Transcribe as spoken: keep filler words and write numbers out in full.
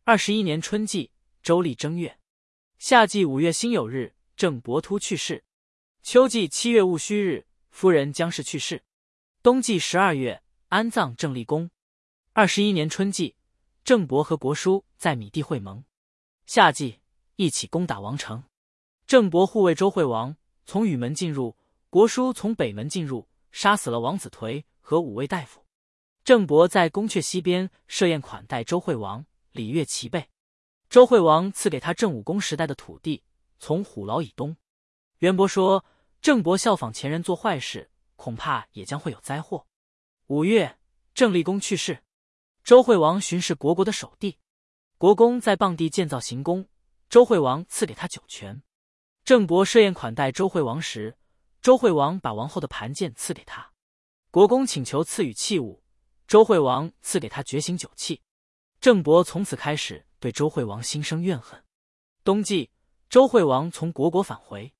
二十一年春季，周历正月，夏季五月辛酉日，郑伯突去世。秋季七月戊戌日，夫人姜氏去世。冬季十二月，安葬郑立公。二十一年春季，郑伯和国叔在米地会盟。夏季，一起攻打王城。郑伯护卫周惠王，从雨门进入，国叔从北门进入，杀死了王子颓和五位大夫。郑伯在宫阙西边设宴款待周惠王，礼乐齐备。周惠王赐给他郑武公时代的土地，从虎牢以东。渊博说，郑伯效仿前人做坏事，恐怕也将会有灾祸。五月，郑立公去世。周惠王巡视国国的守地，国公在傍地建造行宫，周惠王赐给他酒泉。郑伯设宴款待周惠王时，周惠王把王后的盘剑赐给他。国公请求赐予器物，周惠王赐给他绝行酒器。郑伯从此开始对周惠王心生怨恨。冬季，周惠王从国国返回。